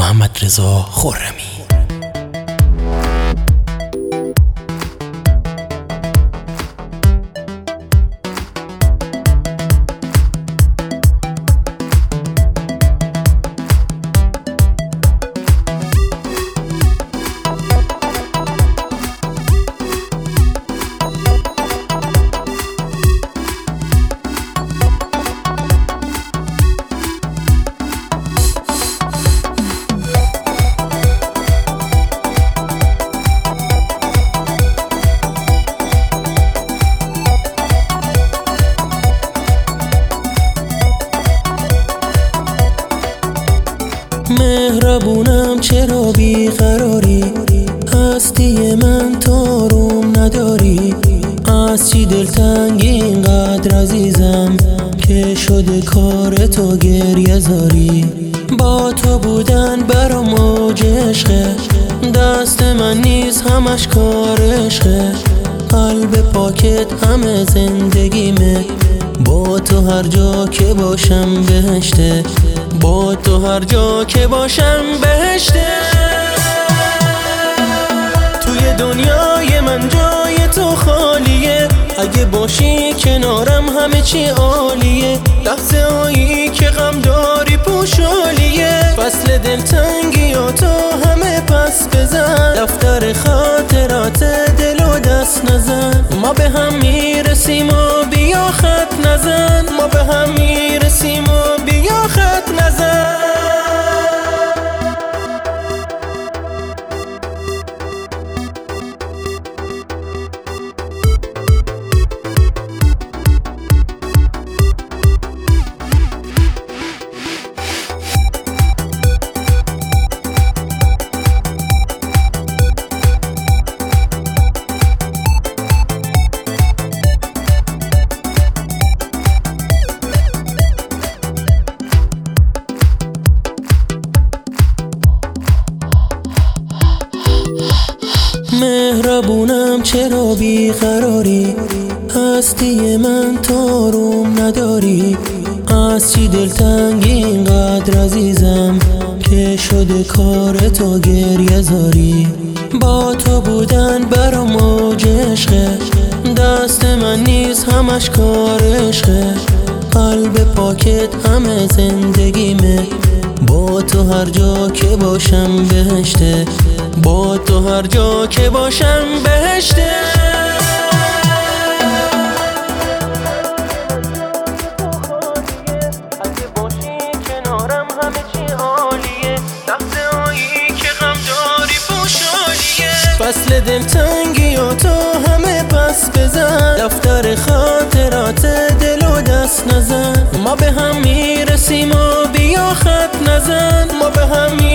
محمدرضا خرمی. مهربونم چرا بیقراری، هستی من تو روم نداری. از چی دلتنگی اینقدر عزیزم که شده کار تو گریه زاری. با تو بودن برام موج عشقه، دست من نیست همش کار عشقه. قلب پاکت همه زندگیمه، با تو هر جا که باشم بهشته، با تو هر جا که باشم بهشته. توی دنیای من جای تو خالیه، اگه باشی کنارم همه چی عالیه. لحظه هایی که غم داری پوشالیه، فصل دلتنگی و تو همه پس بزن. دفتر خاطرات دل و دست نزن، ما به هم میرسیم و بیا خط نزن. ما به هم میرسیم و بیا خط نزن. مهربونم چرا بیقراری، هستی من تو روم نداری. از چی دلتنگی اینقدر عزیزم که شده کار تو گریه زاری. با تو بودن برام موج عشقه، دست من نیست همش کار عشقه. قلب پاکت همه زندگیمه، با تو هر جا که باشم بهشته، با تو هر جا که باشم بهشته. اگه باشی کنارم همه چی عالیه. لحظه هایی که غم داری پوشالیه، فصل دلتنگی و تو همه پس بزن. دفتر خاطرات دل و دست نزن، ما به هم میرسیم و بیا خط نزن. ما به هم